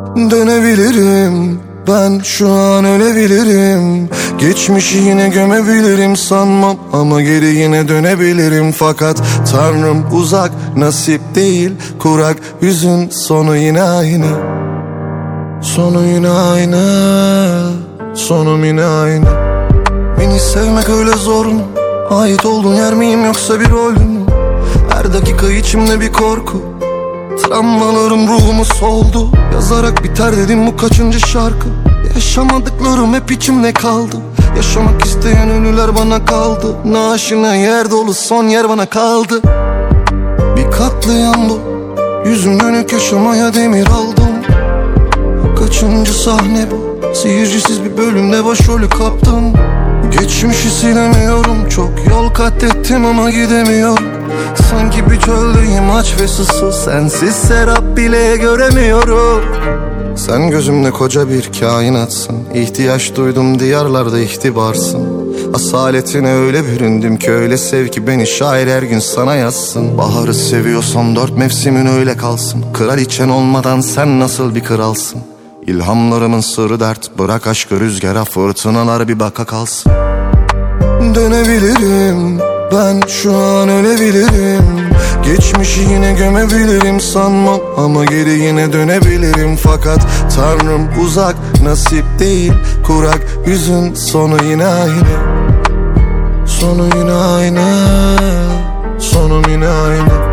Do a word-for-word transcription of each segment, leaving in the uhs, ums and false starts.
Dönebilirim, ben şu an ölebilirim. Geçmişi yine gömebilirim sanmam, ama geri yine dönebilirim. Fakat Tanrım uzak, nasip değil kurak. Yüzün sonu yine aynı, sonu yine aynı, sonum yine aynı. Beni sevmek öyle zor mu? Ait olduğun yer miyim yoksa bir rol mü? Her dakika içimde bir korku. Travmalarım ruhumu soldu. Yazarak biter dedim, bu kaçıncı şarkı? Yaşamadıklarım hep içimde kaldı. Yaşamak isteyen ölüler bana kaldı. Naaşına yer dolu, son yer bana kaldı. Bir katliam bu, yüzüm dönük yaşamaya demir aldım. Kaçıncı sahne bu? Seyircisiz bir bölümde başrolü kaptım. Geçmişi silemiyorum, çok yol kat ettim ama gidemiyorum. Sanki bir çöldeyim, aç ve susuz, sensiz serap bile göremiyorum. Sen gözümde koca bir kainatsın, ihtiyaç duydum diyarlarda ihtibarsın. Asaletine öyle büründüm ki, öyle sev ki beni şair her gün sana yazsın. Baharı seviyorsan dört mevsimin öyle kalsın. Kraliçen olmadan sen nasıl bir kralsın? İlhamlarımın sırrı dert, bırak aşkı rüzgara, fırtınalar bir baka kalsın. Dönebilirim, ben şu an ölebilirim. Geçmişi yine gömebilirim sanmam, ama geri yine dönebilirim. Fakat Tanrım uzak, nasip değil kurak. Yüzün sonu yine aynı, sonu yine aynı, sonum yine aynı.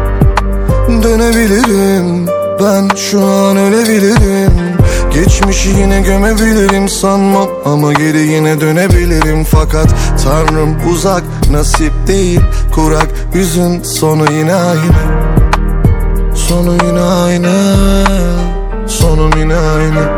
Dönebilirim, ben şu an ölebilirim. Geçmişi yine gömebilirim sanmam, ama geri yine dönebilirim. Fakat Tanrım uzak, nasip değil kurak. Yüzün sonu yine aynı, sonu yine aynı, sonum yine aynı.